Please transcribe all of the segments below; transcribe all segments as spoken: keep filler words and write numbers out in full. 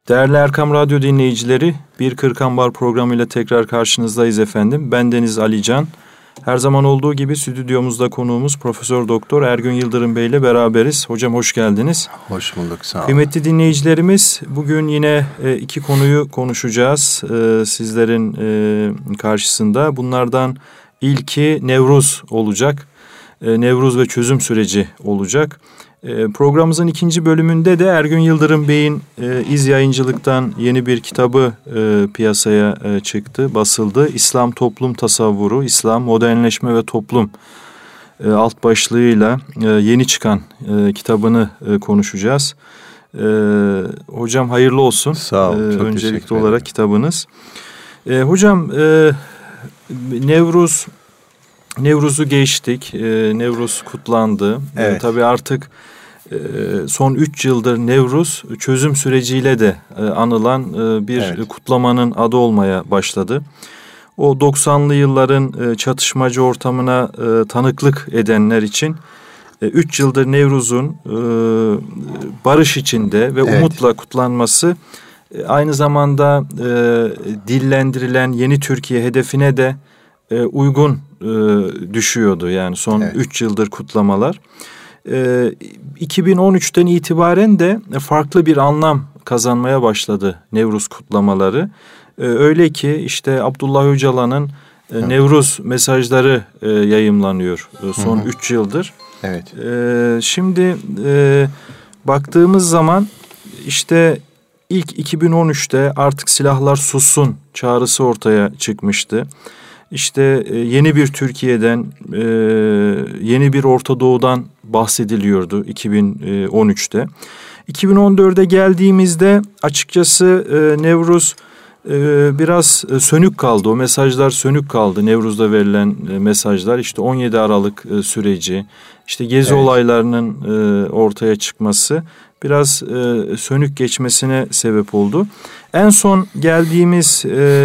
Değerli Erkam Radyo dinleyicileri, Bir Kırkan Bar programıyla tekrar karşınızdayız efendim. Ben Deniz Alican. Her zaman olduğu gibi stüdyomuzda konuğumuz Profesör Doktor Ergün Yıldırım Bey ile beraberiz. Hocam hoş geldiniz. Hoş bulduk, sağ olun. Kıymetli dinleyicilerimiz, bugün yine iki konuyu konuşacağız sizlerin karşısında. Bunlardan ilki Nevruz olacak. Nevruz ve çözüm süreci olacak. Programımızın ikinci bölümünde de Ergün Yıldırım Bey'in e, İz Yayıncılık'tan yeni bir kitabı e, piyasaya e, çıktı, basıldı. İslam Toplum Tasavvuru, İslam Modernleşme ve Toplum e, alt başlığıyla e, yeni çıkan e, kitabını e, konuşacağız. E, hocam hayırlı olsun. Sağ olun. E, çok öncelikli olarak kitabınız. E, hocam e, Nevruz, Nevruz'u geçtik. E, Nevruz kutlandı. Evet. E, tabii artık son üç yıldır Nevruz çözüm süreciyle de anılan bir evet. kutlamanın adı olmaya başladı. O doksanlı yılların çatışmacı ortamına tanıklık edenler için üç yıldır Nevruz'un barış içinde ve evet. umutla kutlanması aynı zamanda dillendirilen yeni Türkiye hedefine de uygun düşüyordu. Yani son evet. üç yıldır kutlamalar. iki bin on üçten itibaren de farklı bir anlam kazanmaya başladı Nevruz kutlamaları. Öyle ki işte Abdullah Öcalan'ın evet. Nevruz mesajları yayımlanıyor son üç yıldır. Evet. Şimdi baktığımız zaman işte ilk iki bin on üçte artık silahlar sussun çağrısı ortaya çıkmıştı. İşte yeni bir Türkiye'den, yeni bir Orta Doğu'dan bahsediliyordu iki bin on üçte. iki bin on dörde geldiğimizde açıkçası Nevruz biraz sönük kaldı. O mesajlar sönük kaldı. Nevruz'da verilen mesajlar, işte on yedi Aralık süreci, işte Gezi evet. olaylarının ortaya çıkması biraz sönük geçmesine sebep oldu. En son geldiğimiz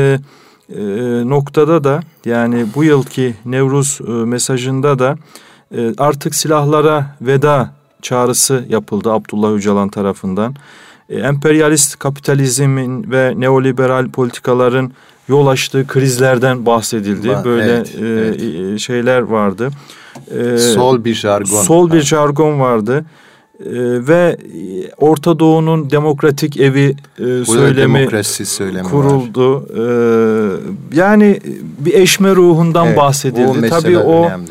E, noktada da, yani bu yılki Nevruz e, mesajında da e, artık silahlara veda çağrısı yapıldı Abdullah Öcalan tarafından. E, emperyalist kapitalizmin ve neoliberal politikaların yol açtığı krizlerden bahsedildi. Ba- Böyle evet, e, evet. şeyler vardı. E, sol bir jargon. Sol bir jargon vardı. Ee, ve Orta Doğu'nun demokratik evi e, söylemi kuruldu. Ee, yani bir eşme ruhundan evet, bahsedildi. Tabii o önemli.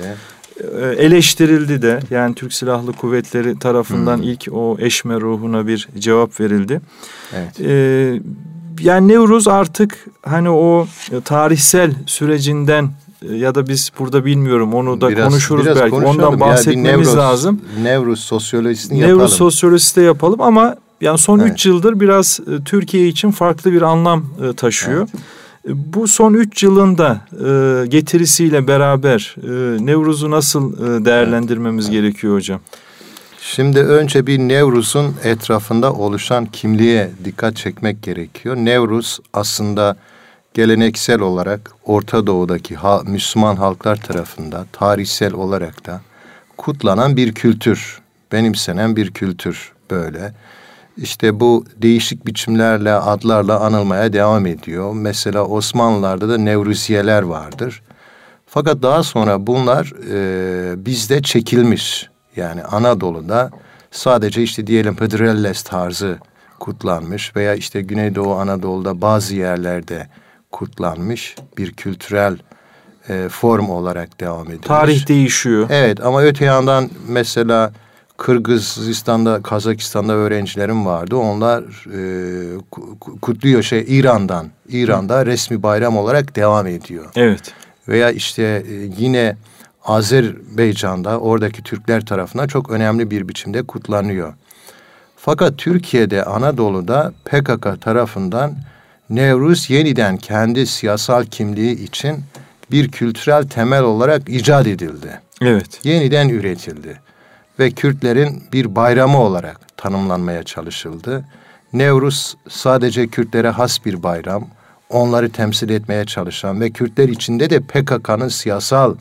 Eleştirildi de. Yani Türk Silahlı Kuvvetleri tarafından hmm. ilk o eşme ruhuna bir cevap verildi. Evet. Ee, yani Nevruz artık hani o tarihsel sürecinden ya da biz burada bilmiyorum onu da biraz, konuşuruz biraz belki. Ondan bahsetmemiz yani Nevruz, lazım. Nevruz sosyolojisini yapalım. Nevruz sosyolojisi de yapalım ama yani son evet. üç yıldır biraz Türkiye için farklı bir anlam taşıyor. Evet. Bu son üç yılın da getirisiyle beraber Nevruz'u nasıl değerlendirmemiz evet. gerekiyor hocam? Şimdi önce bir Nevruz'un etrafında oluşan kimliğe dikkat çekmek gerekiyor. Nevruz aslında geleneksel olarak Orta Doğu'daki ha, Müslüman halklar tarafından tarihsel olarak da kutlanan bir kültür, benimsenen bir kültür böyle. İşte bu değişik biçimlerle, adlarla anılmaya devam ediyor. Mesela Osmanlılar'da da Nevruziyeler vardır. Fakat daha sonra bunlar e, bizde çekilmiş. Yani Anadolu'da sadece işte diyelim Hıdrellez tarzı kutlanmış veya işte Güneydoğu Anadolu'da bazı yerlerde kutlanmış bir kültürel e, form olarak devam ediyor. Tarih değişiyor. Evet ama öte yandan mesela Kırgızistan'da, Kazakistan'da öğrencilerim vardı. Onlar e, kutluyor şey İran'dan. İran'da Hı. resmi bayram olarak devam ediyor. Evet. Veya işte e, yine Azerbaycan'da oradaki Türkler tarafından çok önemli bir biçimde kutlanıyor. Fakat Türkiye'de, Anadolu'da P K K tarafından Nevruz yeniden kendi siyasal kimliği için bir kültürel temel olarak icat edildi. Evet. Yeniden üretildi. Ve Kürtlerin bir bayramı olarak tanımlanmaya çalışıldı. Nevruz sadece Kürtlere has bir bayram. Onları temsil etmeye çalışan ve Kürtler içinde de P K K'nın siyasal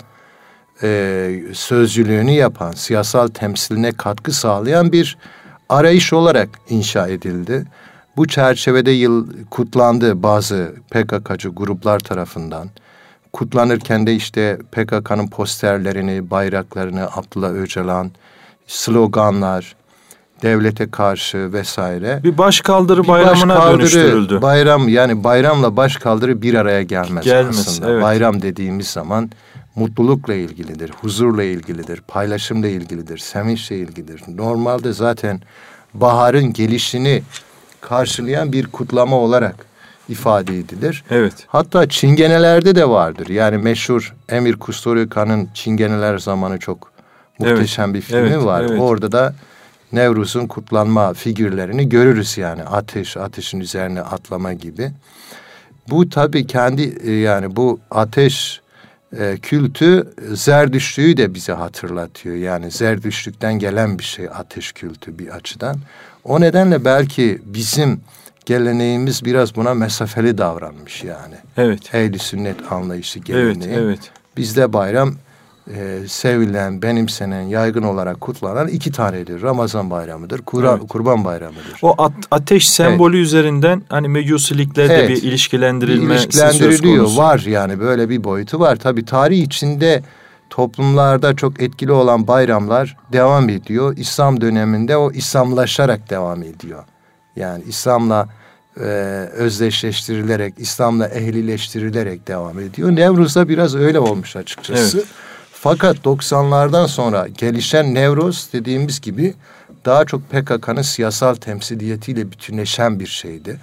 e, sözcülüğünü yapan, siyasal temsiline katkı sağlayan bir arayış olarak inşa edildi. Bu çerçevede yıl kutlandı bazı P K K'cı gruplar tarafından. Kutlanırken de işte P K K'nın posterlerini, bayraklarını, Abdullah Öcalan, sloganlar, devlete karşı vesaire. Bir başkaldırı bir bayramına başkaldırı, dönüştürüldü. Bayram yani bayramla başkaldırı bir araya gelmez, gelmez aslında. Evet. Bayram dediğimiz zaman mutlulukla ilgilidir, huzurla ilgilidir, paylaşımla ilgilidir, sevinçle ilgilidir. Normalde zaten baharın gelişini karşılayan bir kutlama olarak ifade edilir. Evet. Hatta çingenelerde de vardır. Yani meşhur Emir Kusturioka'nın Çingeneler Zamanı çok muhteşem evet. bir filmi evet, var. Evet. Orada da Nevruz'un kutlanma figürlerini görürüz yani. Ateş, ateşin üzerine atlama gibi. Bu tabii kendi yani bu ateş e, kültü Zerdüştlüğü de bize hatırlatıyor. Yani Zerdüştlükten gelen bir şey ateş kültü bir açıdan. O nedenle belki bizim geleneğimiz biraz buna mesafeli davranmış yani. Evet. Ehl-i sünnet anlayışı geleneği. Evet, evet. Bizde bayram e, sevilen, benimsenen, yaygın olarak kutlanan iki tanedir. Ramazan bayramıdır, Kur'an, evet. Kurban bayramıdır. O at, ateş sembolü evet. üzerinden hani mecusilikle evet. de bir ilişkilendirilme bir ilişkilendiriliyor. Var yani böyle bir boyutu var. Tabii tarih içinde toplumlarda çok etkili olan bayramlar devam ediyor. İslam döneminde o İslamlaşarak devam ediyor. Yani İslam'la e, özdeşleştirilerek, İslam'la ehlileştirilerek devam ediyor. Nevruz'da biraz öyle olmuş açıkçası. Evet. Fakat doksanlardan sonra gelişen Nevruz dediğimiz gibi daha çok P K K'nın siyasal temsiliyetiyle bütünleşen bir şeydi.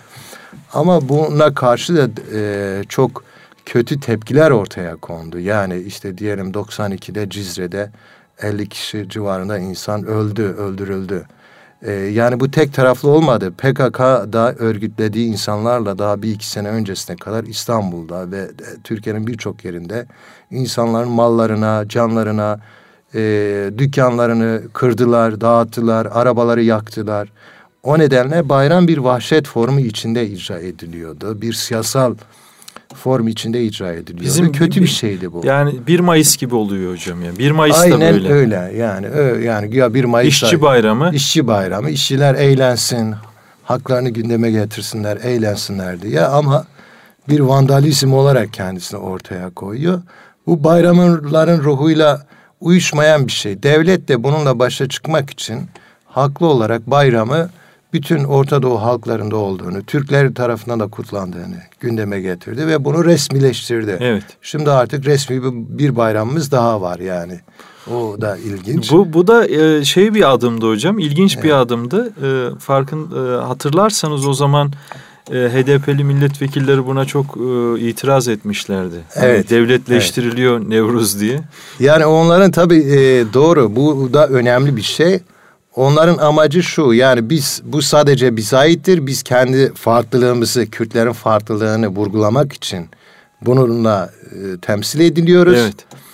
Ama buna karşı da e, çok kötü tepkiler ortaya kondu. Yani işte diyelim doksan ikide Cizre'de elli kişi civarında insan öldü, öldürüldü. Ee, yani bu tek taraflı olmadı. P K K'da örgütlediği insanlarla daha bir iki sene öncesine kadar İstanbul'da ve Türkiye'nin birçok yerinde insanların mallarına, canlarına, e, dükkanlarını kırdılar, dağıttılar, arabaları yaktılar. O nedenle bayram bir vahşet formu içinde icra ediliyordu. Bir siyasal form içinde icra ediliyor. Bizim kötü bir, bir şeydi bu. Yani bir Mayıs gibi oluyor hocam ya. bir Mayıs Aynen da böyle. Aynen öyle. Yani ö, yani güya bir Mayıs İşçi bayramı. İşçi bayramı. İşçiler eğlensin, haklarını gündeme getirsinler, eğlensinler diye ama bir vandalizm olarak kendisini ortaya koyuyor. Bu bayramların ruhuyla uyuşmayan bir şey. Devlet de bununla başa çıkmak için haklı olarak bayramı bütün Orta Doğu halklarında olduğunu, Türkler tarafından da kutlandığını gündeme getirdi ve bunu resmileştirdi. Evet. Şimdi artık resmi bir bayramımız daha var yani. O da ilginç. Bu bu da e, şey bir adımdı hocam. İlginç evet. bir adımdı. E, farkın e, hatırlarsanız o zaman e, H D P'li milletvekilleri buna çok e, itiraz etmişlerdi. Evet. Yani devletleştiriliyor evet. Nevruz diye. Yani onların tabii e, doğru. Bu da önemli bir şey. Onların amacı şu, yani biz bu sadece bize aittir. Biz kendi farklılığımızı, Kürtlerin farklılığını vurgulamak için bununla e, temsil ediliyoruz. Evet.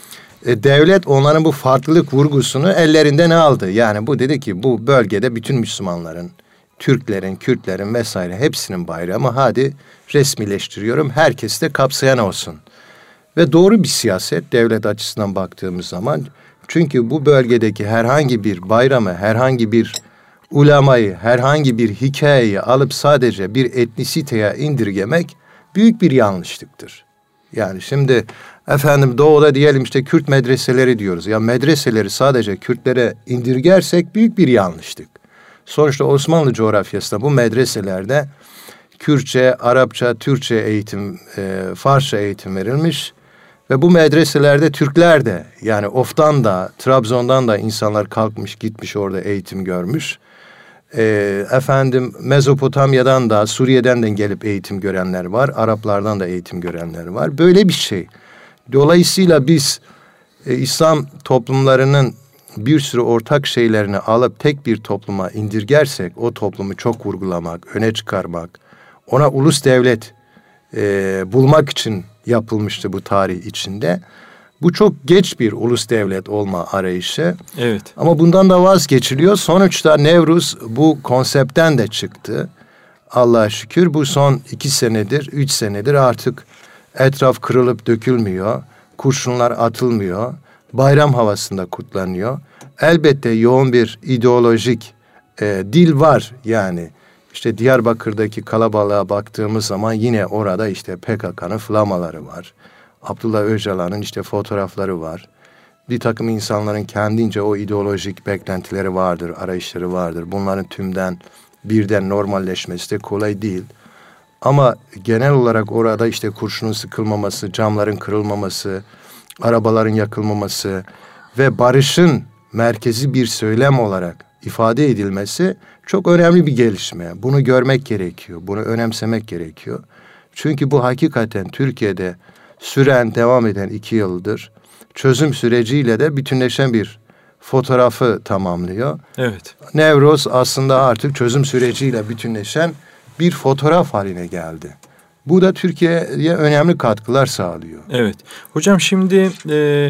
E, devlet onların bu farklılık vurgusunu ellerinden aldı. Yani bu dedi ki bu bölgede bütün Müslümanların, Türklerin, Kürtlerin vesaire hepsinin bayramı hadi resmileştiriyorum. Herkes de kapsayan olsun. Ve doğru bir siyaset devlet açısından baktığımız zaman. Çünkü bu bölgedeki herhangi bir bayramı, herhangi bir ulemayı, herhangi bir hikayeyi alıp sadece bir etnisiteye indirgemek büyük bir yanlışlıktır. Yani şimdi efendim doğuda diyelim işte Kürt medreseleri diyoruz. Ya medreseleri sadece Kürtlere indirgersek büyük bir yanlışlık. Sonuçta Osmanlı coğrafyasında bu medreselerde Kürtçe, Arapça, Türkçe eğitim, e, Farsça eğitim verilmiş. Ve bu medreselerde Türkler de yani Of'tan da Trabzon'dan da insanlar kalkmış gitmiş orada eğitim görmüş. Ee, efendim Mezopotamya'dan da Suriye'den de gelip eğitim görenler var. Araplardan da eğitim görenler var. Böyle bir şey. Dolayısıyla biz e, İslam toplumlarının bir sürü ortak şeylerini alıp tek bir topluma indirgersek o toplumu çok vurgulamak, öne çıkarmak, ona ulus devlet e, bulmak için yapılmıştı bu tarih içinde. Bu çok geç bir ulus devlet olma arayışı. Evet. Ama bundan da vazgeçiliyor. Sonuçta Nevruz bu konseptten de çıktı. Allah'a şükür bu son iki senedir, üç senedir artık etraf kırılıp dökülmüyor. Kurşunlar atılmıyor. Bayram havasında kutlanıyor. Elbette yoğun bir ideolojik e, dil var yani. İşte Diyarbakır'daki kalabalığa baktığımız zaman yine orada işte P K K'nın flamaları var. Abdullah Öcalan'ın işte fotoğrafları var. Bir takım insanların kendince o ideolojik beklentileri vardır, arayışları vardır. Bunların tümden birden normalleşmesi de kolay değil. Ama genel olarak orada işte kurşunun sıkılmaması, camların kırılmaması, arabaların yakılmaması ve barışın merkezi bir söylem olarak ifade edilmesi çok önemli bir gelişme. Bunu görmek gerekiyor, bunu önemsemek gerekiyor. Çünkü bu hakikaten Türkiye'de süren, devam eden iki yıldır çözüm süreciyle de bütünleşen bir fotoğrafı tamamlıyor. Evet. Nevruz aslında artık çözüm süreciyle bütünleşen bir fotoğraf haline geldi. Bu da Türkiye'ye önemli katkılar sağlıyor. Evet. Hocam şimdi e,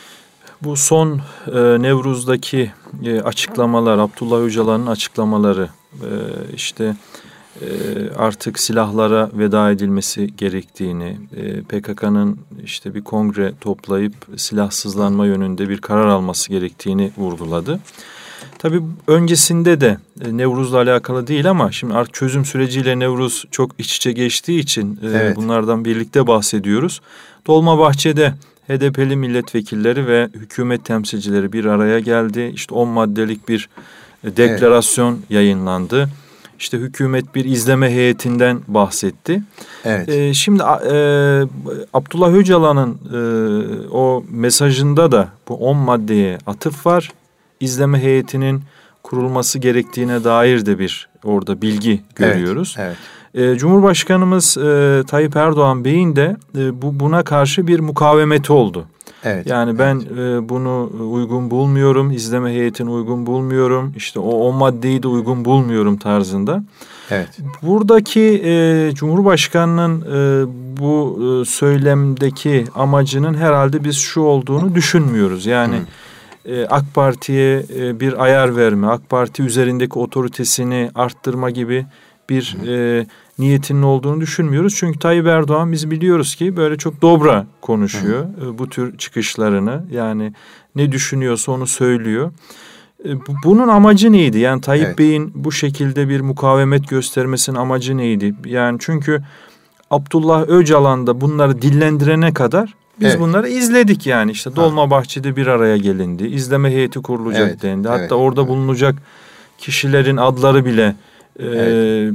bu son e, Nevruz'daki e, açıklamalar, Abdullah Öcalan'ın açıklamaları, e, işte e, artık silahlara veda edilmesi gerektiğini, e, P K K'nın işte bir kongre toplayıp silahsızlanma yönünde bir karar alması gerektiğini vurguladı. Tabii öncesinde de e, Nevruz'la alakalı değil ama şimdi artık çözüm süreciyle Nevruz çok iç içe geçtiği için e, Evet. bunlardan birlikte bahsediyoruz. Dolmabahçe'de H D P'li milletvekilleri ve hükümet temsilcileri bir araya geldi. İşte on maddelik bir e, deklarasyon evet. yayınlandı. İşte hükümet bir izleme heyetinden bahsetti. Evet. E, şimdi e, Abdullah Öcalan'ın e, o mesajında da bu on maddeye atıf var. İzleme heyetinin kurulması gerektiğine dair de bir orada bilgi görüyoruz. Evet, evet. E, Cumhurbaşkanımız e, Tayyip Erdoğan Bey'in de e, bu buna karşı bir mukavemeti oldu. Evet. Yani ben evet. e, bunu uygun bulmuyorum, izleme heyetini uygun bulmuyorum, işte o, o maddeyi de uygun bulmuyorum tarzında. Evet. Buradaki e, Cumhurbaşkanı'nın e, bu e, söylemdeki amacının herhalde biz şu olduğunu düşünmüyoruz. Yani hmm. AK Parti'ye bir ayar verme, AK Parti üzerindeki otoritesini arttırma gibi bir e, niyetinin olduğunu düşünmüyoruz. Çünkü Tayyip Erdoğan biz biliyoruz ki böyle çok dobra konuşuyor e, bu tür çıkışlarını. Yani ne düşünüyorsa onu söylüyor. E, bunun amacı neydi? Yani Tayyip evet. Bey'in bu şekilde bir mukavemet göstermesinin amacı neydi? Yani çünkü Abdullah Öcalan da bunları dillendirene kadar biz evet. bunları izledik yani işte Dolmabahçe'de bir araya gelindi. İzleme heyeti kurulacak evet. dendi. Hatta evet. orada evet. bulunacak kişilerin adları bile e, evet.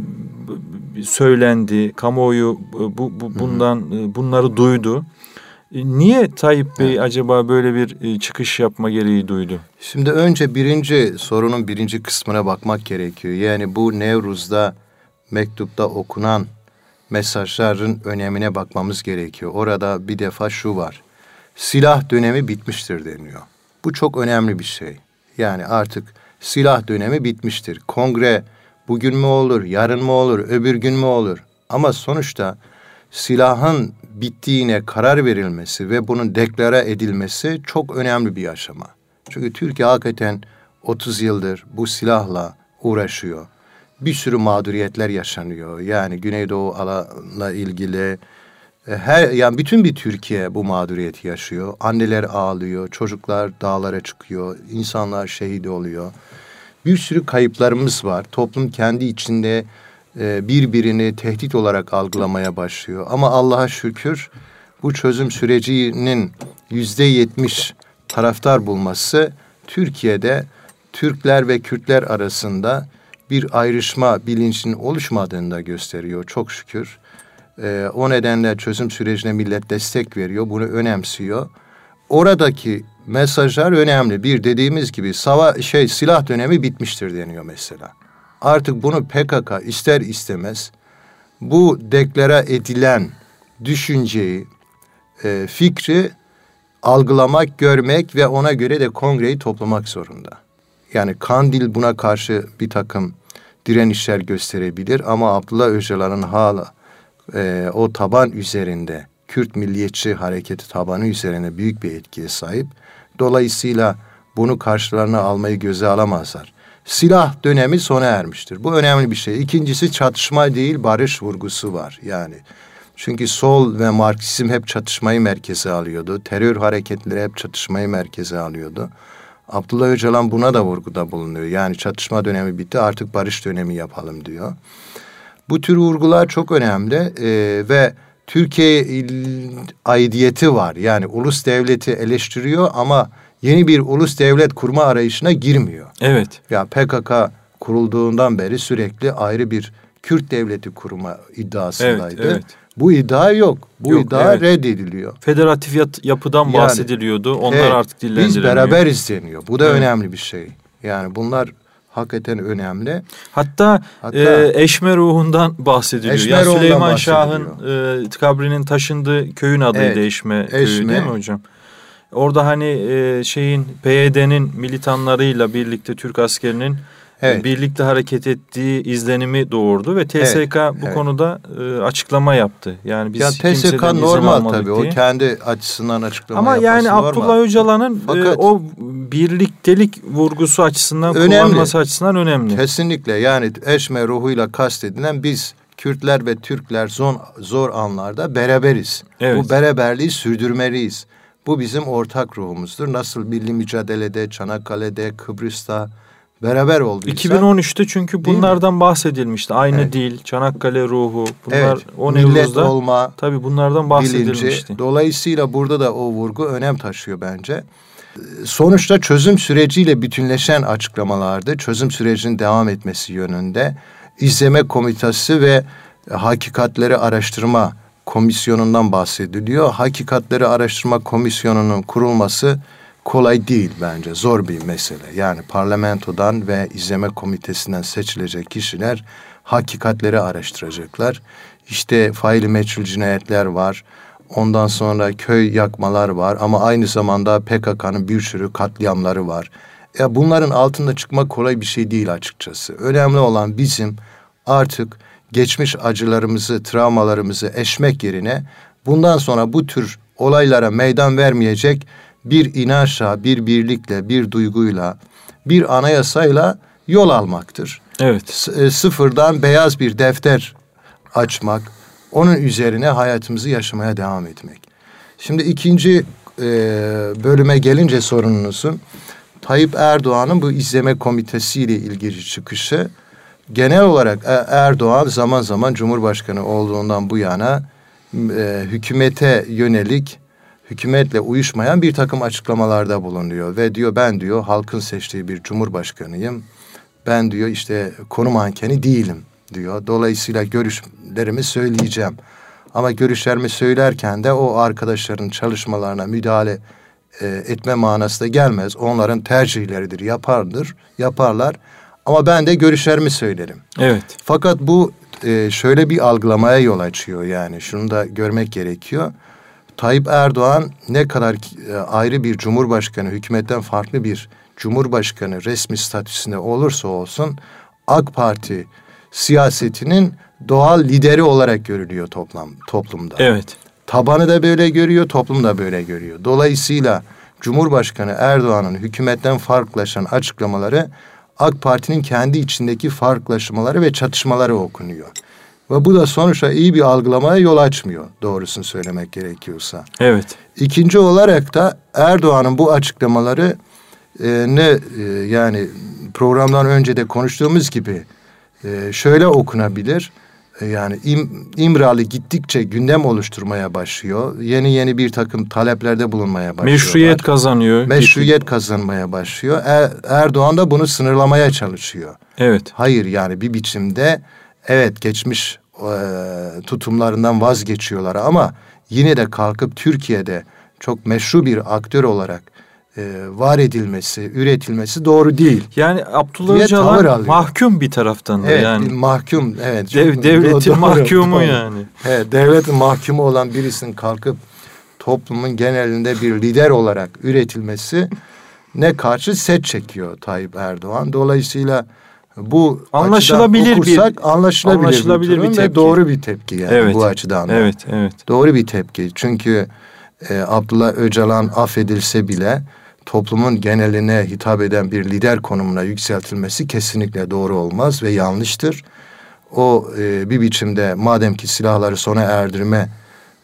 söylendi. Kamuoyu bu, bu bundan Hı-hı. bunları duydu. Niye Tayyip Bey evet. acaba böyle bir çıkış yapma gereği duydu? Şimdi önce birinci sorunun birinci kısmına bakmak gerekiyor. Yani bu Nevruz'da mektupta okunan mesajların önemine bakmamız gerekiyor. Orada bir defa şu var. Silah dönemi bitmiştir deniyor. Bu çok önemli bir şey. Yani artık silah dönemi bitmiştir. Kongre bugün mü olur, yarın mı olur, öbür gün mü olur? Ama sonuçta silahın bittiğine karar verilmesi ve bunun deklare edilmesi çok önemli bir aşama. Çünkü Türkiye hakikaten otuz yıldır bu silahla uğraşıyor. Bir sürü mağduriyetler yaşanıyor. Yani Güneydoğu alanla ilgili her yani bütün bir Türkiye bu mağduriyeti yaşıyor. Anneler ağlıyor, çocuklar dağlara çıkıyor, insanlar şehit oluyor. Bir sürü kayıplarımız var. Toplum kendi içinde e, birbirini tehdit olarak algılamaya başlıyor. Ama Allah'a şükür bu çözüm sürecinin yüzde yetmiş taraftar bulması Türkiye'de Türkler ve Kürtler arasında bir ayrışma bilincinin oluşmadığını da gösteriyor çok şükür. Ee, o nedenle çözüm sürecine millet destek veriyor, bunu önemsiyor. Oradaki mesajlar önemli. Bir dediğimiz gibi sava şey silah dönemi bitmiştir deniyor mesela. Artık bunu P K K ister istemez bu deklare edilen düşünceyi, e, fikri algılamak, görmek ve ona göre de kongreyi toplamak zorunda. Yani Kandil buna karşı bir takım direnişler gösterebilir ama Abdullah Öcalan'ın hala e, o taban üzerinde, Kürt milliyetçi hareketi tabanı üzerine büyük bir etkiye sahip. Dolayısıyla bunu karşılarına almayı göze alamazlar. Silah dönemi sona ermiştir. Bu önemli bir şey. İkincisi çatışma değil, barış vurgusu var. Yani çünkü sol ve Marksizm hep çatışmayı merkeze alıyordu. Terör hareketleri hep çatışmayı merkeze alıyordu. Abdullah Öcalan buna da vurguda bulunuyor. Yani çatışma dönemi bitti, artık barış dönemi yapalım diyor. Bu tür vurgular çok önemli e, ve Türkiye aidiyeti var. Yani ulus devleti eleştiriyor ama yeni bir ulus devlet kurma arayışına girmiyor. Evet. Ya P K K kurulduğundan beri sürekli ayrı bir Kürt devleti kurma iddiasındaydı. Evet, evet. Bu iddia yok. Bu yok, iddia evet. reddediliyor. Federatif yapıdan yani, bahsediliyordu. Onlar evet, artık dillendirilmiyor. Biz beraber izleniyor. Bu da evet, önemli bir şey. Yani bunlar hakikaten önemli. Hatta, Hatta e, eşme ruhundan bahsediliyor. Eşme yani Süleyman Şah'ın e, kabrinin taşındığı köyün adıydı evet, Eşme, Eşme köyü değil mi hocam? Orada hani e, şeyin P Y D'nin militanlarıyla birlikte Türk askerinin evet, birlikte hareket ettiği izlenimi doğurdu ve T S K evet, bu evet, konuda e, açıklama yaptı. Yani biz ya T S K normal tabii diye. O kendi açısından açıklama ama yapması yani normal. Abdullah Öcalan'ın e, o birliktelik vurgusu açısından önemli, kullanması açısından önemli. Kesinlikle yani eşme ruhuyla kastedilen biz Kürtler ve Türkler zor, zor anlarda beraberiz. Evet. Bu beraberliği sürdürmeliyiz. Bu bizim ortak ruhumuzdur. Nasıl milli mücadelede, Çanakkale'de, Kıbrıs'ta beraber olduysa. iki bin on üçte çünkü bunlardan bahsedilmişti. Aynı evet, dil, Çanakkale ruhu. Bunlar evet, o millet olma. Tabii bunlardan bahsedilmişti. Bilinci. Dolayısıyla burada da o vurgu önem taşıyor bence. Sonuçta çözüm süreciyle bütünleşen açıklamalardı. Çözüm sürecinin devam etmesi yönünde. İzleme Komitesi ve Hakikatleri Araştırma Komisyonu'ndan bahsediliyor. Hakikatleri Araştırma Komisyonu'nun kurulması kolay değil bence. Zor bir mesele. Yani parlamentodan ve izleme komitesinden seçilecek kişiler hakikatleri araştıracaklar. İşte faili meçhul cinayetler var. Ondan sonra köy yakmalar var. Ama aynı zamanda P K K'nın bir sürü katliamları var. Ya bunların altında çıkmak kolay bir şey değil açıkçası. Önemli olan bizim artık geçmiş acılarımızı, travmalarımızı eşmek yerine bundan sonra bu tür olaylara meydan vermeyecek bir inançla, bir birlikle, bir duyguyla, bir anayasayla yol almaktır. Evet. S- sıfırdan beyaz bir defter açmak, onun üzerine hayatımızı yaşamaya devam etmek. Şimdi ikinci e, bölüme gelince sorununuzun, Tayyip Erdoğan'ın bu izleme komitesiyle ilgili çıkışı, genel olarak Erdoğan zaman zaman Cumhurbaşkanı olduğundan bu yana e, hükümete yönelik, hükümetle uyuşmayan bir takım açıklamalarda bulunuyor. Ve diyor ben diyor halkın seçtiği bir cumhurbaşkanıyım. Ben diyor işte konu mankeni değilim diyor. Dolayısıyla görüşlerimi söyleyeceğim. Ama görüşlerimi söylerken de o arkadaşların çalışmalarına müdahale e, etme manası da gelmez. Onların tercihleridir, yapardır, yaparlar. Ama ben de görüşlerimi söylerim. Evet. Fakat bu e, şöyle bir algılamaya yol açıyor yani. Şunu da görmek gerekiyor. Tayyip Erdoğan ne kadar e, ayrı bir cumhurbaşkanı, hükümetten farklı bir cumhurbaşkanı resmi statüsünde olursa olsun AK Parti siyasetinin doğal lideri olarak görülüyor toplam, toplumda. Evet. Tabanı da böyle görüyor, toplum da böyle görüyor. Dolayısıyla Cumhurbaşkanı Erdoğan'ın hükümetten farklılaşan açıklamaları AK Parti'nin kendi içindeki farklılaşmaları ve çatışmaları okunuyor. Ve bu da sonuçta iyi bir algılamaya yol açmıyor, doğrusunu söylemek gerekiyorsa. Evet. İkinci olarak da Erdoğan'ın bu açıklamaları e, ne e, yani programdan önce de konuştuğumuz gibi e, şöyle okunabilir. E, yani im, İmralı gittikçe gündem oluşturmaya başlıyor. Yeni yeni bir takım taleplerde bulunmaya başlıyor. Meşruiyet kazanıyor. Meşruiyet kazanmaya başlıyor. Er, Erdoğan da bunu sınırlamaya çalışıyor. Evet. Hayır yani bir biçimde evet geçmiş e, tutumlarından vazgeçiyorlar ama yine de kalkıp Türkiye'de çok meşru bir aktör olarak e, var edilmesi, üretilmesi doğru değil. Yani Abdullah Öcalan mahkum bir taraftan da evet, yani. Bir mahkum, evet. Dev, devletin doğru, mahkumu doğru. Yani. Evet, devletin mahkumu olan birisinin kalkıp toplumun genelinde bir lider olarak üretilmesi ne karşı set çekiyor Tayyip Erdoğan. Dolayısıyla bu anlaşılabilir okursak, bir anlaşılabilir, anlaşılabilir bir, bir tepki. Ve doğru bir tepki yani evet, bu açıdan da. Evet, evet. Doğru bir tepki. Çünkü e, Abdullah Öcalan affedilse bile toplumun geneline hitap eden bir lider konumuna yükseltilmesi kesinlikle doğru olmaz ve yanlıştır. O e, bir biçimde madem ki silahları sona erdirme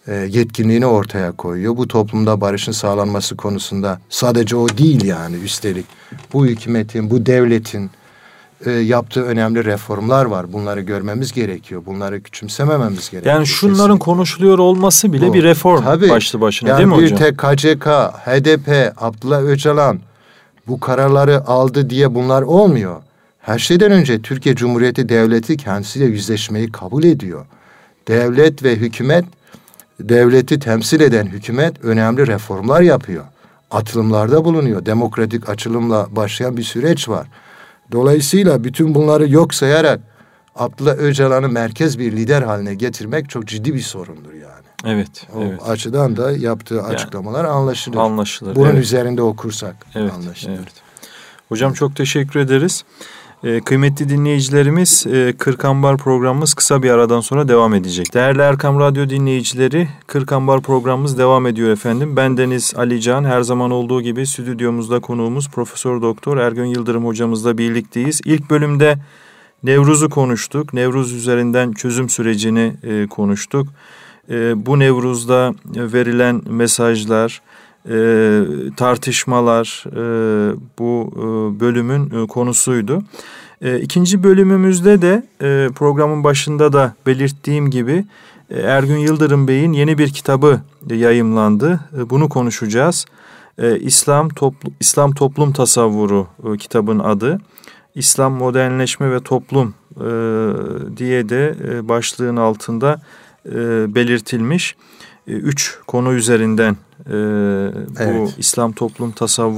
e, yetkinliğini ortaya koyuyor. Bu toplumda barışın sağlanması konusunda sadece o değil yani üstelik. Bu hükümetin, bu devletin e, yaptığı önemli reformlar var. Bunları görmemiz gerekiyor. Bunları küçümsemememiz gerekiyor. Yani şunların kesinlikle konuşuluyor olması bile bu, bir reform tabii, başlı başına yani değil mi hocam? Bir tek K C K, H D P, Abdullah Öcalan bu kararları aldı diye bunlar olmuyor. Her şeyden önce Türkiye Cumhuriyeti Devleti kendisiyle yüzleşmeyi kabul ediyor. Devlet ve hükümet, devleti temsil eden hükümet önemli reformlar yapıyor. Atılımlarda bulunuyor. Demokratik açılımla başlayan bir süreç var. Dolayısıyla bütün bunları yok sayarak Abdullah Öcalan'ı merkez bir lider haline getirmek çok ciddi bir sorundur yani. Evet. O evet. açıdan da yaptığı yani, açıklamalar anlaşılır. Anlaşılır. Bunun evet. üzerinde okursak evet, anlaşılır. Evet. Hocam çok teşekkür ederiz. Ee, kıymetli dinleyicilerimiz, e, Kırkambar programımız kısa bir aradan sonra devam edecek. Değerli Erkam Radyo dinleyicileri, Kırkambar programımız devam ediyor efendim. Bendeniz Ali Can, her zaman olduğu gibi stüdyomuzda konuğumuz Profesör Doktor Ergün Yıldırım hocamızla birlikteyiz. İlk bölümde Nevruz'u konuştuk. Nevruz üzerinden çözüm sürecini e, konuştuk. E, bu Nevruz'da verilen mesajlar, E, tartışmalar e, bu e, bölümün e, konusuydu. E, ikinci bölümümüzde de e, programın başında da belirttiğim gibi e, Ergün Yıldırım Bey'in yeni bir kitabı e, yayımlandı. E, bunu konuşacağız. E, İslam, toplu, İslam Toplum Tasavvuru e, kitabın adı. İslam Modernleşme ve Toplum e, diye de e, başlığın altında e, belirtilmiş. E, üç konu üzerinden e, bu evet. İslam toplum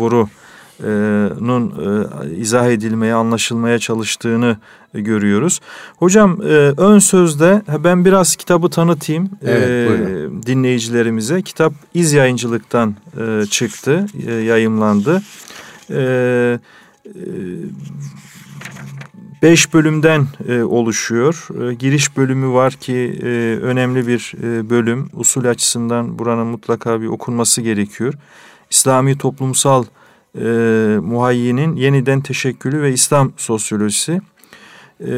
tasavvurunun e, izah edilmeye, anlaşılmaya çalıştığını e, görüyoruz. Hocam e, ön sözde ben biraz kitabı tanıtayım evet, e, dinleyicilerimize. Kitap İz Yayıncılık'tan e, çıktı, e, yayımlandı. E, e, Beş bölümden e, oluşuyor. E, giriş bölümü var ki e, önemli bir e, bölüm. Usul açısından buranın mutlaka bir okunması gerekiyor. İslami toplumsal e, muhayyinin yeniden teşekkülü ve İslam sosyolojisi. E,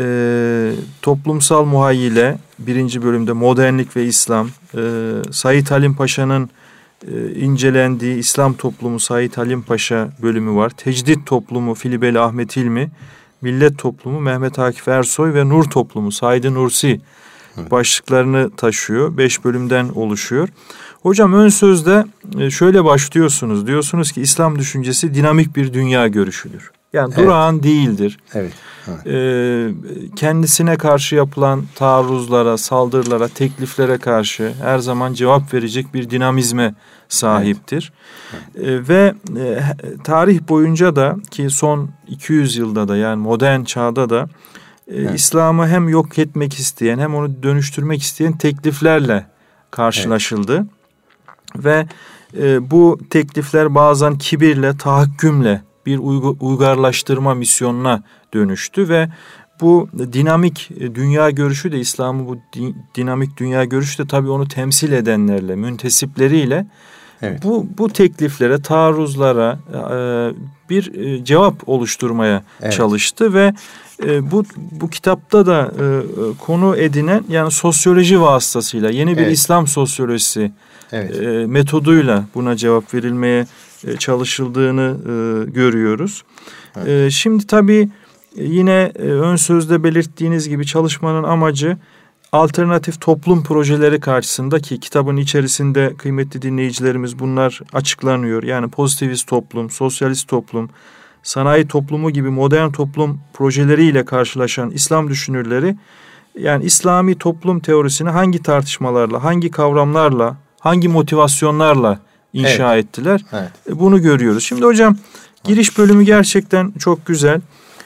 toplumsal muhayyile birinci bölümde modernlik ve İslam. E, Said Halim Paşa'nın e, incelendiği İslam toplumu Said Halim Paşa bölümü var. Tecdit toplumu Filibeli Ahmet Hilmi. Millet toplumu Mehmet Akif Ersoy ve Nur toplumu Said Nursi başlıklarını taşıyor. Beş bölümden oluşuyor. Hocam ön sözde şöyle başlıyorsunuz. Diyorsunuz ki İslam düşüncesi dinamik bir dünya görüşüdür. Yani evet. durağan değildir. Evet. evet. Ee, kendisine karşı yapılan taarruzlara, saldırılara, tekliflere karşı her zaman cevap verecek bir dinamizme sahiptir. Evet. Evet. Ee, ve e, tarih boyunca da ki son iki yüz yılda da yani modern çağda da e, evet. İslam'ı hem yok etmek isteyen hem onu dönüştürmek isteyen tekliflerle karşılaşıldı. Evet. Ve e, bu teklifler bazen kibirle, tahakkümle bir uygarlaştırma misyonuna dönüştü ve bu dinamik dünya görüşü de İslam'ı bu di, dinamik dünya görüşü de tabii onu temsil edenlerle, müntesipleriyle evet. bu bu tekliflere, taarruzlara e, bir e, cevap oluşturmaya evet. çalıştı ve e, bu bu kitapta da e, konu edinen yani sosyoloji vasıtasıyla yeni bir evet. İslam sosyolojisi evet. e, metoduyla buna cevap verilmeye çalışıldığını e, görüyoruz. Evet. E, şimdi tabii yine e, ön sözde belirttiğiniz gibi çalışmanın amacı alternatif toplum projeleri karşısında ki kitabın içerisinde kıymetli dinleyicilerimiz bunlar açıklanıyor. Yani pozitivist toplum, sosyalist toplum, sanayi toplumu gibi modern toplum projeleriyle karşılaşan İslam düşünürleri yani İslami toplum teorisini hangi tartışmalarla, hangi kavramlarla, hangi motivasyonlarla inşa evet. ettiler. Evet. Bunu görüyoruz. Şimdi hocam giriş bölümü gerçekten çok güzel.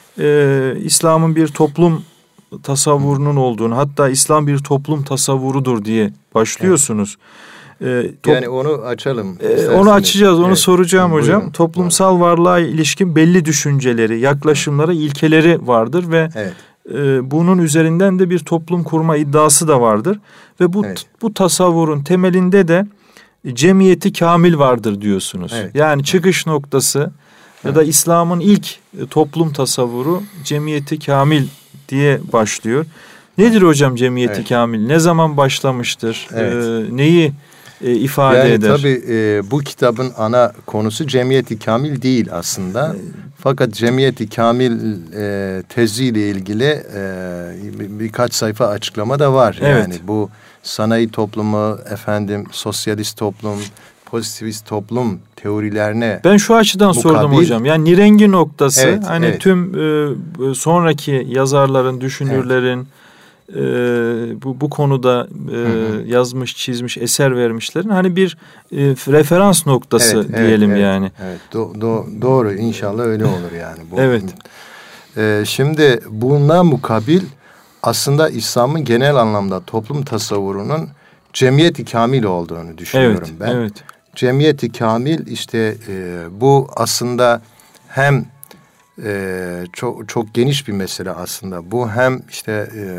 Ee, İslam'ın bir toplum tasavvurunun olduğunu hatta İslam bir toplum tasavvurudur diye başlıyorsunuz. Ee, top, yani onu açalım. E, onu açacağız. Onu evet. soracağım Buyurun. hocam. Toplumsal Buyurun. varlığa ilişkin belli düşünceleri, yaklaşımları, ilkeleri vardır ve evet. e, bunun üzerinden de bir toplum kurma iddiası da vardır. Ve bu evet. bu tasavvurun temelinde de cemiyeti kamil vardır diyorsunuz. Evet. Yani çıkış noktası evet. ya da İslam'ın ilk toplum tasavvuru cemiyeti kamil diye başlıyor. Nedir hocam cemiyeti Evet. kamil? Ne zaman başlamıştır? Evet. Ee, neyi e, ifade yani eder? Tabii e, bu kitabın ana konusu cemiyeti kamil değil aslında. Fakat cemiyeti kamil e, teziyle ilgili e, bir, birkaç sayfa açıklama da var. Evet. Yani bu sanayi toplumu, efendim sosyalist toplum, pozitivist toplum teorilerine Ben şu açıdan mukabil, sordum hocam. Yani nirengi noktası Evet, hani evet. tüm e, sonraki yazarların, düşünürlerin e, bu bu konuda e, Hı hı. yazmış, çizmiş, eser vermişlerin hani bir e, referans noktası Evet, evet, diyelim evet, yani. Evet, do, do, doğru inşallah öyle olur yani. Bu, Evet. E, şimdi buna mukabil aslında İslam'ın genel anlamda toplum tasavvurunun cemiyeti kamil olduğunu düşünüyorum Evet, ben. evet. Cemiyeti kamil işte e, bu aslında hem e, çok çok geniş bir mesele aslında. Bu hem işte e,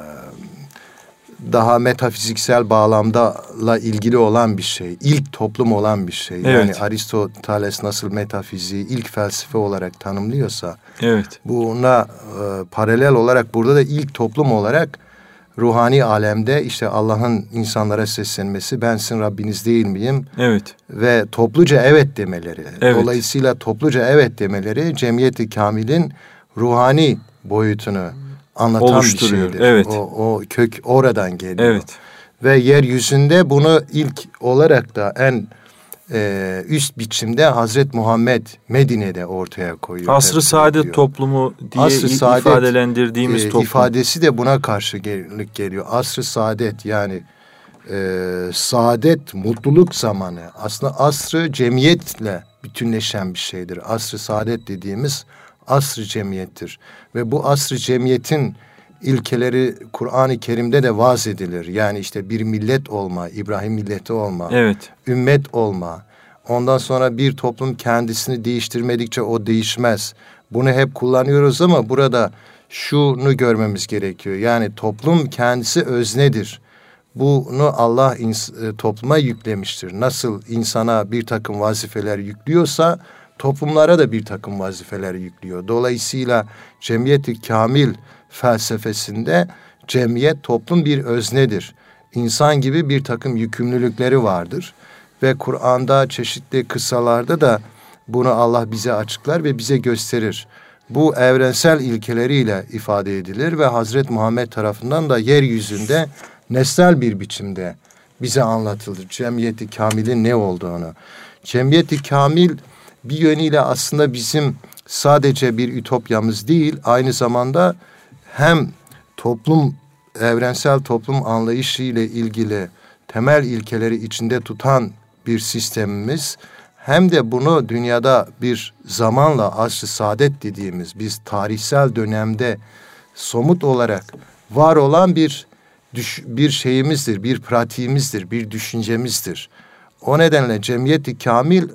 daha metafiziksel bağlamdala ilgili olan bir şey. İlk toplum olan bir şey. Evet. Yani Aristoteles nasıl metafiziği ilk felsefe olarak tanımlıyorsa, Evet. buna e, paralel olarak burada da ilk toplum olarak ruhani alemde işte Allah'ın insanlara seslenmesi, ben sizin Rabbiniz değil miyim? Evet. Ve topluca evet demeleri. Evet. Dolayısıyla topluca evet demeleri cemiyeti kamilin ruhani boyutunu anlatan Oluşturuyor, bir şeydir. evet. O, o kök oradan geliyor. Evet. Ve yeryüzünde bunu ilk olarak da en e, üst biçimde Hazreti Muhammed Medine'de ortaya koyuyor. Asr-ı saadet ediyor. toplumu diye Asr-ı i- saadet, ifadelendirdiğimiz e, toplum. ifadesi de buna karşı gel- geliyor. Asr-ı saadet yani e, saadet, mutluluk zamanı. Aslında asr-ı cemiyetle bütünleşen bir şeydir. Asr-ı saadet dediğimiz asr-ı cemiyettir. Ve bu asr-ı cemiyetin ilkeleri Kur'an-ı Kerim'de de vaz edilir. Yani işte bir millet olma, İbrahim milleti olma, Evet. ümmet olma. Ondan sonra bir toplum kendisini değiştirmedikçe o değişmez. Bunu hep kullanıyoruz ama burada şunu görmemiz gerekiyor. Yani toplum kendisi öznedir. Bunu Allah ins- topluma yüklemiştir. Nasıl insana bir takım vazifeler yüklüyorsa toplumlara da bir takım vazifeler yüklüyor. Dolayısıyla cemiyeti kamil felsefesinde cemiyet, toplum bir öznedir. İnsan gibi bir takım yükümlülükleri vardır. Ve Kur'an'da çeşitli kıssalarda da bunu Allah bize açıklar ve bize gösterir. Bu evrensel ilkeleriyle ifade edilir ve Hazreti Muhammed tarafından da yeryüzünde nesnel bir biçimde bize anlatılır. Cemiyeti kamilin ne olduğunu. Cemiyeti kamil bir yönüyle aslında bizim sadece bir ütopyamız değil, aynı zamanda hem toplum, evrensel toplum anlayışı ile ilgili temel ilkeleri içinde tutan bir sistemimiz, hem de bunu dünyada bir zamanla asr-ı saadet dediğimiz biz tarihsel dönemde somut olarak var olan bir düş, bir şeyimizdir, bir pratiğimizdir, bir düşüncemizdir. O nedenle cemiyeti kamil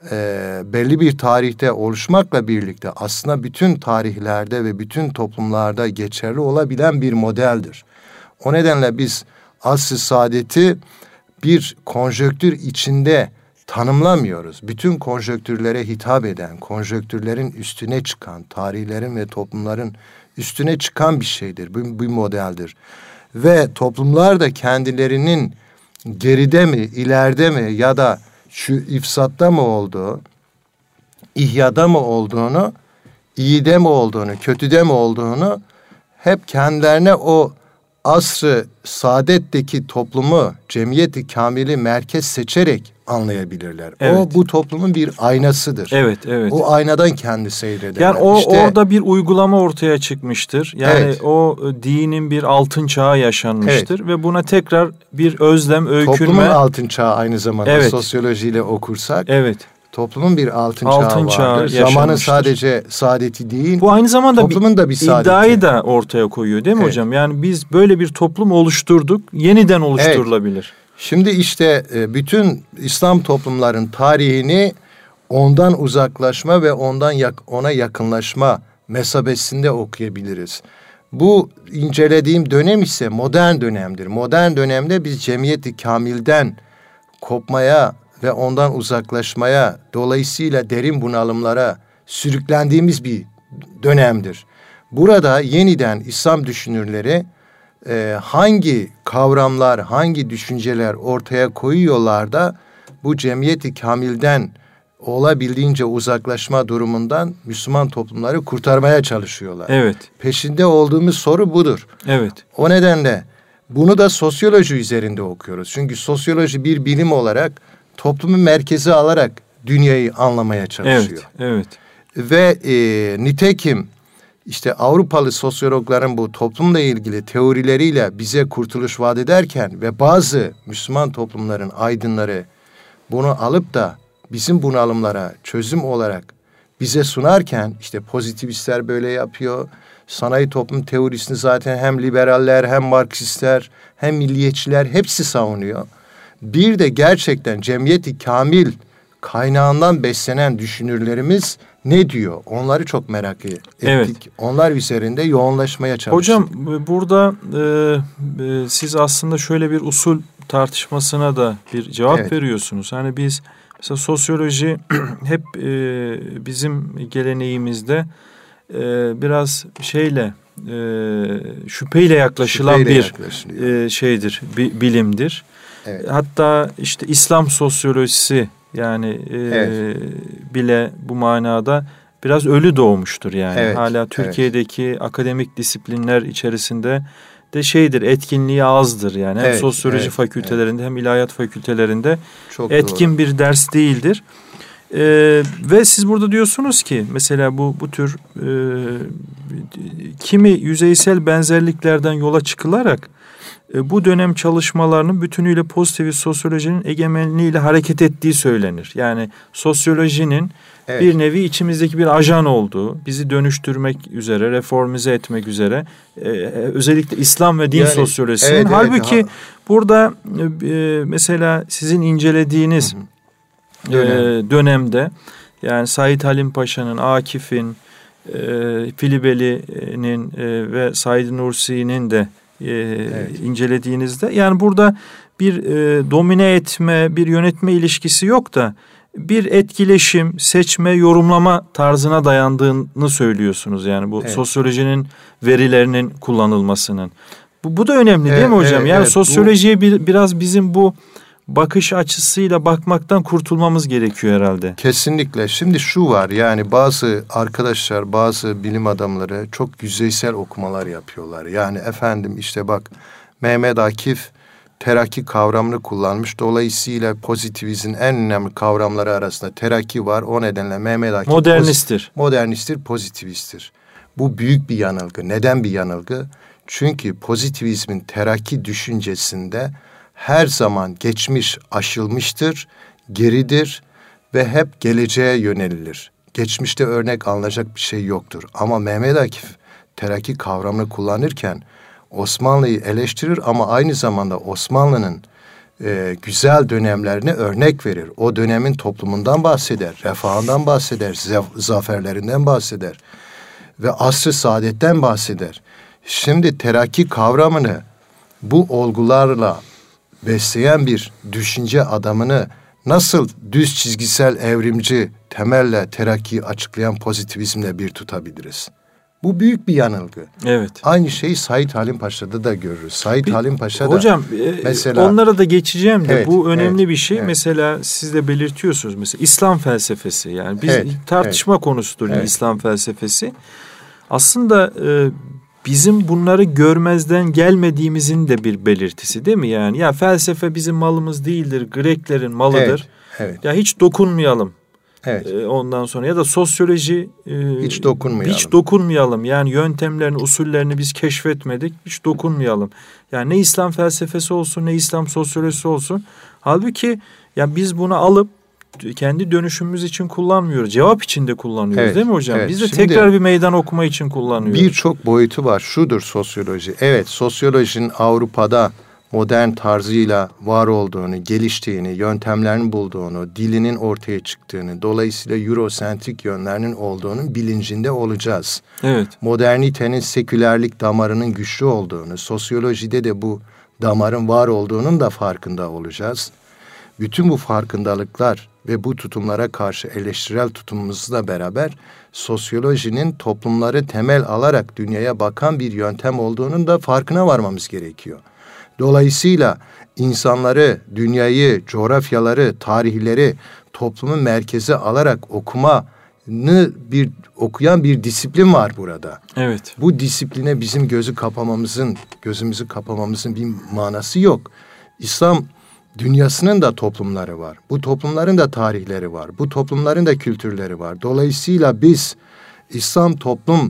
e, belli bir tarihte oluşmakla birlikte aslında bütün tarihlerde ve bütün toplumlarda geçerli olabilen bir modeldir. O nedenle biz asr-ı saadeti bir konjonktür içinde tanımlamıyoruz. Bütün konjonktürlere hitap eden, konjonktürlerin üstüne çıkan, tarihlerin ve toplumların üstüne çıkan bir şeydir. Bu bir modeldir. Ve toplumlar da kendilerinin geride mi, ileride mi ya da şu ifsatta mı olduğu, ihyada mı olduğunu, iyide mi olduğunu, kötüde mi olduğunu hep kendilerine o asr-ı saadetteki toplumu, cemiyeti kamili merkez seçerek anlayabilirler. Evet. O bu toplumun bir aynasıdır. Evet, evet. O aynadan kendi seyrederler. Yani o İşte, orada bir uygulama ortaya çıkmıştır. Yani Evet. o dinin bir altın çağı yaşanmıştır ve buna tekrar bir özlem, öykünme. toplumun altın çağı aynı zamanda Evet. sosyolojiyle okursak. Evet. Toplumun bir altın, Altın çağı çağı vardır. Zamanın yaşanmıştır. sadece saadeti değil. Bu aynı zamanda toplumun bir, da bir saadeti. iddiayı da ortaya koyuyor değil mi Evet. hocam? Yani biz böyle bir toplum oluşturduk, yeniden oluşturulabilir. Şimdi işte e, bütün İslam toplumların tarihini ondan uzaklaşma ve ondan yak- ona yakınlaşma mesabesinde okuyabiliriz. Bu incelediğim dönem ise modern dönemdir. Modern dönemde biz cemiyeti kamilden kopmaya ve ondan uzaklaşmaya, dolayısıyla derin bunalımlara sürüklendiğimiz bir dönemdir. Burada yeniden İslam düşünürleri e, hangi kavramlar, hangi düşünceler ortaya koyuyorlar da bu cemiyeti kamilden olabildiğince uzaklaşma durumundan Müslüman toplumları kurtarmaya çalışıyorlar. Evet. Peşinde olduğumuz soru budur. Evet. O nedenle bunu da sosyoloji üzerinde okuyoruz. Çünkü sosyoloji bir bilim olarak toplumu merkeze alarak dünyayı anlamaya çalışıyor. Evet, evet. Ve e, nitekim işte Avrupalı sosyologların bu toplumla ilgili teorileriyle bize kurtuluş vaat ederken ve bazı Müslüman toplumların aydınları bunu alıp da bizim bunalımlara çözüm olarak bize sunarken, işte pozitivistler böyle yapıyor. Sanayi toplum teorisini zaten hem liberaller hem Marksistler hem milliyetçiler hepsi savunuyor. Bir de gerçekten cemiyeti kamil kaynağından beslenen düşünürlerimiz ne diyor? Onları çok merak ettik. Evet. Onlar üzerinde yoğunlaşmaya çalıştık. Hocam burada e, e, siz aslında şöyle bir usul tartışmasına da bir cevap evet. veriyorsunuz. Hani biz mesela sosyoloji hep e, bizim geleneğimizde e, biraz şeyle e, şüpheyle yaklaşılan şüpheyle bir e, şeydir, bi, bilimdir. Evet. Hatta işte İslam sosyolojisi yani e, evet. bile bu manada biraz ölü doğmuştur yani. Evet. Hala Türkiye'deki evet. akademik disiplinler içerisinde de şeydir, etkinliği azdır yani. Hem evet, sosyoloji evet, fakültelerinde evet. hem ilahiyat fakültelerinde çok etkin doğru. bir ders değildir. Ee, ve siz burada diyorsunuz ki mesela bu bu tür e, kimi yüzeysel benzerliklerden yola çıkılarak e, bu dönem çalışmalarının bütünüyle pozitivist sosyolojinin egemenliğiyle hareket ettiği söylenir. Yani sosyolojinin evet. bir nevi içimizdeki bir ajan olduğu, bizi dönüştürmek üzere, reformize etmek üzere, e, özellikle İslam ve din yani, sosyolojisinin. Evet, halbuki evet, burada e, mesela sizin incelediğiniz hı hı. Dönem. dönemde yani Said Halim Paşa'nın, Akif'in, e, Filibeli'nin e, ve Said Nursi'nin de e, evet. incelediğinizde yani burada bir e, domine etme, bir yönetme ilişkisi yok da bir etkileşim, seçme, yorumlama tarzına dayandığını söylüyorsunuz yani bu evet. sosyolojinin verilerinin kullanılmasının. Bu, bu da önemli evet, değil mi hocam? Evet, yani evet, sosyolojiye bu... bir, biraz bizim bu bakış açısıyla bakmaktan kurtulmamız gerekiyor herhalde. Kesinlikle. Şimdi şu var yani bazı arkadaşlar, bazı bilim adamları çok yüzeysel okumalar yapıyorlar. Yani efendim işte bak Mehmet Akif terakki kavramını kullanmış. Dolayısıyla pozitivizmin en önemli kavramları arasında terakki var. O nedenle Mehmet Akif modernisttir. Poz- modernisttir, pozitivisttir. Bu büyük bir yanılgı. Neden bir yanılgı? Çünkü pozitivizmin terakki düşüncesinde her zaman geçmiş aşılmıştır, geridir ve hep geleceğe yönelilir. Geçmişte örnek alınacak bir şey yoktur. Ama Mehmet Akif terakki kavramını kullanırken Osmanlı'yı eleştirir ama aynı zamanda Osmanlı'nın e, güzel dönemlerine örnek verir. O dönemin toplumundan bahseder, refahından bahseder, zaf- zaferlerinden bahseder ve asr-ı saadetten bahseder. Şimdi terakki kavramını bu olgularla besleyen bir düşünce adamını nasıl düz çizgisel evrimci temelle terakkiyi açıklayan pozitivizmle bir tutabiliriz? Bu büyük bir yanılgı. Evet. Aynı şeyi Said Halim Paşa'da da görürüz. Said bir, Halim Paşa da hocam mesela onlara da geçeceğim de evet, bu önemli evet, bir şey. Evet. Mesela siz de belirtiyorsunuz mesela İslam felsefesi yani biz evet, tartışma evet. konusudur evet. İslam felsefesi. Aslında e, bizim bunları görmezden gelmediğimizin de bir belirtisi değil mi yani? Ya felsefe bizim malımız değildir, Greklerin malıdır. Evet, evet. Ya hiç dokunmayalım. Evet. Ee, ondan sonra ya da sosyoloji e, hiç dokunmayalım. Hiç dokunmayalım. Yani yöntemlerini, usullerini biz keşfetmedik. Hiç dokunmayalım. Yani ne İslam felsefesi olsun, ne İslam sosyolojisi olsun. Halbuki ya biz bunu alıp kendi dönüşümümüz için kullanmıyoruz. Cevap için de kullanıyoruz evet, değil mi hocam? Evet. Biz de Şimdi, tekrar bir meydan okuma için kullanıyoruz. Birçok boyutu var. Şudur sosyoloji. Evet, sosyolojinin Avrupa'da modern tarzıyla var olduğunu, geliştiğini, yöntemlerini bulduğunu, dilinin ortaya çıktığını, dolayısıyla Eurosentrik yönlerinin olduğunun bilincinde olacağız. Evet. Modernitenin sekülerlik damarının güçlü olduğunu, sosyolojide de bu damarın var olduğunun da farkında olacağız. bütün bu farkındalıklar ve bu tutumlara karşı eleştirel tutumumuzla beraber sosyolojinin toplumları temel alarak dünyaya bakan bir yöntem olduğunun da farkına varmamız gerekiyor. Dolayısıyla insanları, dünyayı, coğrafyaları, tarihleri toplumun merkeze alarak okumanı bir okuyan bir disiplin var burada. Evet. Bu disipline bizim gözü kapamamızın, gözümüzü kapamamızın bir manası yok. İslam dünyasının da toplumları var. Bu toplumların da tarihleri var. Bu toplumların da kültürleri var. Dolayısıyla biz İslam toplum,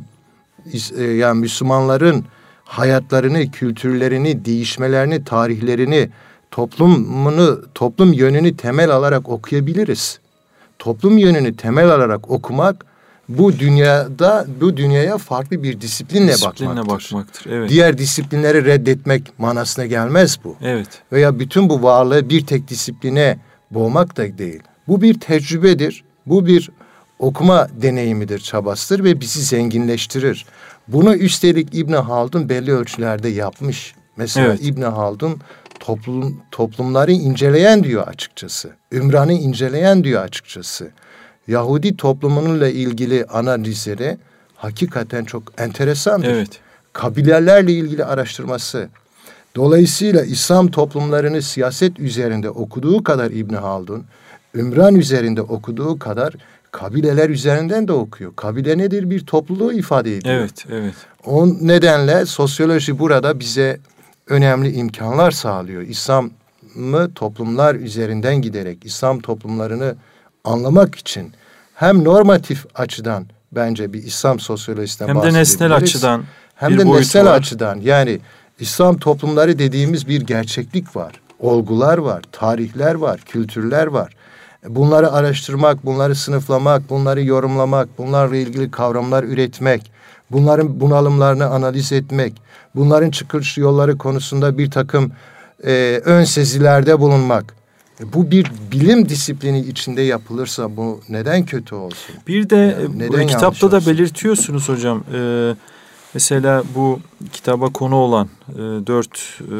yani Müslümanların hayatlarını, kültürlerini, değişmelerini, tarihlerini, toplumunu, toplum yönünü temel alarak okuyabiliriz. Toplum yönünü temel alarak okumak, bu dünyada, bu dünyaya farklı bir disiplinle, disiplinle bakmaktır. bakmaktır. Evet. Diğer disiplinleri reddetmek manasına gelmez bu. Evet. Veya bütün bu varlığı bir tek disipline boğmak da değil. Bu bir tecrübedir. Bu bir okuma deneyimidir, çabasıdır ve bizi zenginleştirir. Bunu üstelik İbn Haldun belli ölçülerde yapmış. Mesela evet. İbn Haldun toplum, toplumları inceleyen diyor açıkçası. Ümran'ı inceleyen diyor açıkçası. Yahudi toplumununla ilgili analizleri hakikaten çok enteresandır. Evet. Kabilelerle ilgili araştırması. Dolayısıyla İslam toplumlarını siyaset üzerinde okuduğu kadar İbn Haldun, Ümran üzerinde okuduğu kadar kabileler üzerinden de okuyor. Kabile nedir? Bir topluluğu ifade ediyor. Evet, evet. O nedenle sosyoloji burada bize önemli imkanlar sağlıyor. İslam'ı toplumlar üzerinden giderek İslam toplumlarını anlamak için hem normatif açıdan bence bir İslam sosyolojisinden hem de nesnel açıdan hem de nesnel açıdan, yani İslam toplumları dediğimiz bir gerçeklik var. Olgular var, tarihler var, kültürler var. Bunları araştırmak, bunları sınıflamak, bunları yorumlamak, bunlarla ilgili kavramlar üretmek, bunların bunalımlarını analiz etmek, bunların çıkış yolları konusunda bir takım e, ön sezilerde bulunmak. E, bu bir bilim disiplini içinde yapılırsa bu neden kötü olsun? Bir de yani bu kitapta da belirtiyorsunuz hocam. E, mesela bu kitaba konu olan e, dört e,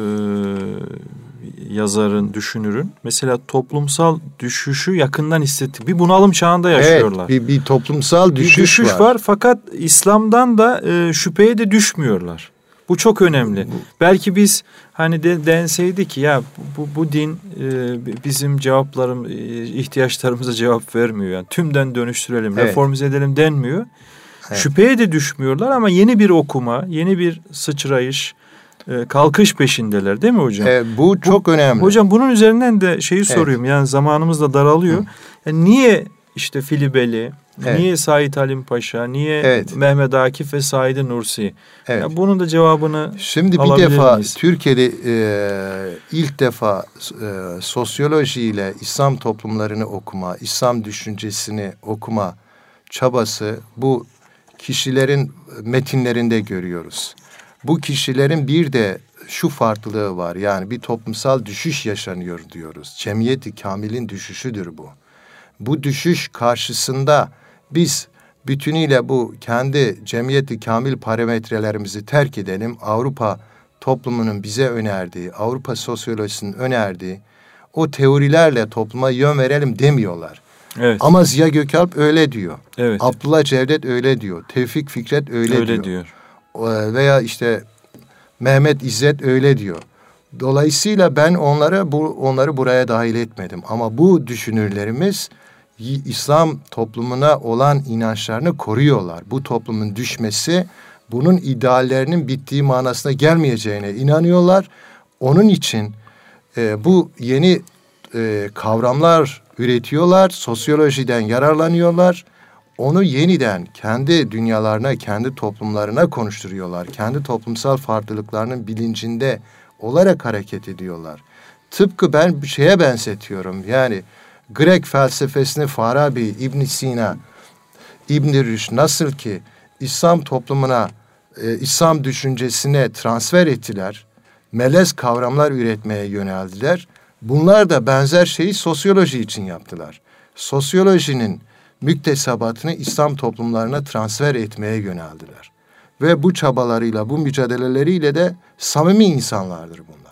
yazarın, düşünürün mesela toplumsal düşüşü yakından hissettik. Bir bunalım çağında yaşıyorlar. Evet, bir, bir toplumsal düşüş, bir düşüş var. var. Fakat İslam'dan da e, şüpheye de düşmüyorlar. Bu çok önemli. Bu, Belki biz hani de, denseydi ki ya bu, bu din e, bizim cevaplarım, e, ihtiyaçlarımıza cevap vermiyor. Yani tümden dönüştürelim, evet. reformize edelim denmiyor. Evet. Şüpheye de düşmüyorlar ama yeni bir okuma, yeni bir sıçrayış, e, kalkış peşindeler değil mi hocam? E, bu çok bu, önemli. Hocam bunun üzerinden de şeyi evet. sorayım. Yani zamanımız da daralıyor. Yani niye işte Filibeli, evet. niye Said Halim Paşa, niye evet. Mehmet Akif ve Said Nursi? Evet. Yani bunun da cevabını Şimdi bir defa miyiz? Türkiye'de e, ilk defa e, sosyolojiyle İslam toplumlarını okuma, İslam düşüncesini okuma çabası bu kişilerin metinlerinde görüyoruz. Bu kişilerin bir de şu farklılığı var. Yani bir toplumsal düşüş yaşanıyor diyoruz. Cemiyeti kamilin düşüşüdür bu. Bu düşüş karşısında biz bütünüyle bu kendi cemiyeti kamil parametrelerimizi terk edelim. Avrupa toplumunun bize önerdiği, Avrupa sosyolojisinin önerdiği o teorilerle topluma yön verelim demiyorlar. Evet. Ama Ziya Gökalp öyle diyor. Evet. Abdullah Cevdet öyle diyor. Tevfik Fikret öyle, öyle diyor. diyor. Veya işte Mehmet İzzet öyle diyor. Dolayısıyla ben onlara bu onları buraya dahil etmedim. Ama bu düşünürlerimiz İslam toplumuna olan inançlarını koruyorlar. Bu toplumun düşmesi bunun ideallerinin bittiği manasına gelmeyeceğine inanıyorlar. Onun için e, bu yeni e, kavramlar üretiyorlar, sosyolojiden yararlanıyorlar. Onu yeniden kendi dünyalarına, kendi toplumlarına konuşturuyorlar. Kendi toplumsal farklılıklarının bilincinde olarak hareket ediyorlar. Tıpkı ben bir şeye benzetiyorum. Yani Grek felsefesini Farabi, İbn Sina, İbn Rüşd nasıl ki İslam toplumuna, e, İslam düşüncesine transfer ettiler. Melez kavramlar üretmeye yöneldiler. Bunlar da benzer şeyi sosyoloji için yaptılar. Sosyolojinin müktesebatını İslam toplumlarına transfer etmeye yöneldiler. Ve bu çabalarıyla, bu mücadeleleriyle de samimi insanlardır bunlar.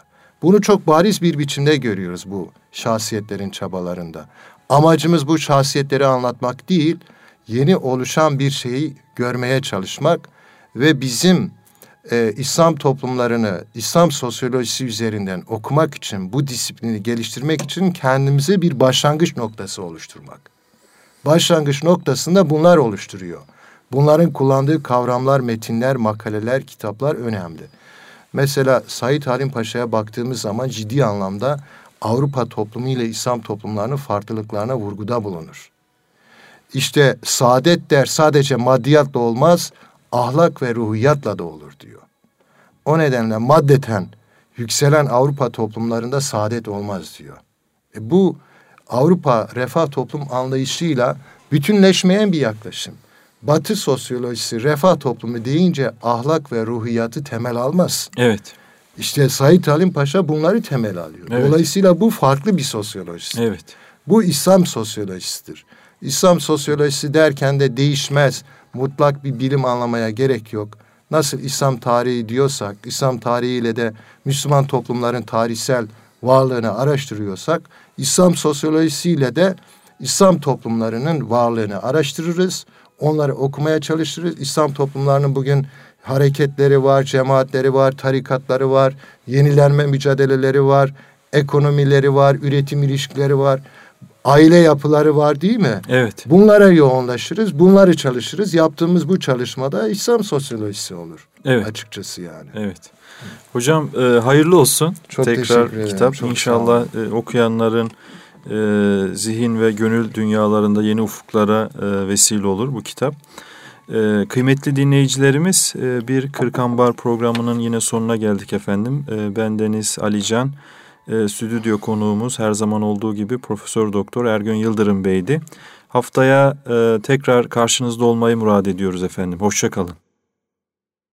Bunu çok bariz bir biçimde görüyoruz bu şahsiyetlerin çabalarında. Amacımız bu şahsiyetleri anlatmak değil, yeni oluşan bir şeyi görmeye çalışmak ve bizim e, İslam toplumlarını, İslam sosyolojisi üzerinden okumak için, bu disiplini geliştirmek için kendimize bir başlangıç noktası oluşturmak. Başlangıç noktasında bunlar oluşturuyor. Bunların kullandığı kavramlar, metinler, makaleler, kitaplar önemli. Mesela Said Halim Paşa'ya baktığımız zaman ciddi anlamda Avrupa toplumu ile İslam toplumlarının farklılıklarına vurguda bulunur. İşte saadet der sadece maddiyatla olmaz, ahlak ve ruhiyatla da olur diyor. O nedenle maddeten yükselen Avrupa toplumlarında saadet olmaz diyor. E bu Avrupa refah toplum anlayışıyla bütünleşmeyen bir yaklaşım. Batı sosyolojisi refah toplumu deyince ahlak ve ruhiyatı temel almaz. Evet. İşte Said Halim Paşa bunları temel alıyor. Evet. Dolayısıyla bu farklı bir sosyolojisi. Evet. Bu İslam sosyolojisidir. İslam sosyolojisi derken de değişmez, mutlak bir bilim anlamaya gerek yok. Nasıl İslam tarihi diyorsak, İslam tarihiyle de Müslüman toplumların tarihsel varlığını araştırıyorsak, İslam sosyolojisiyle de İslam toplumlarının varlığını araştırırız. Onları okumaya çalışırız. İslam toplumlarının bugün hareketleri var, cemaatleri var, tarikatları var, yenilenme mücadeleleri var, ekonomileri var, üretim ilişkileri var, aile yapıları var değil mi? Evet. Bunlara yoğunlaşırız, bunları çalışırız. Yaptığımız bu çalışmada İslam sosyolojisi olur. Evet. Açıkçası yani. Evet. Hocam e, hayırlı olsun. Çok Tekrar teşekkür ederim. kitap Çok inşallah e, okuyanların e, zihin ve gönül dünyalarında yeni ufuklara e, vesile olur bu kitap. E, kıymetli dinleyicilerimiz, e, bir Kırk-Ambar programının yine sonuna geldik efendim. E, ben Deniz Alican, e, stüdyo konuğumuz her zaman olduğu gibi Profesör Doktor Ergün Yıldırım Bey'di. Haftaya e, tekrar karşınızda olmayı murad ediyoruz efendim. Hoşça kalın.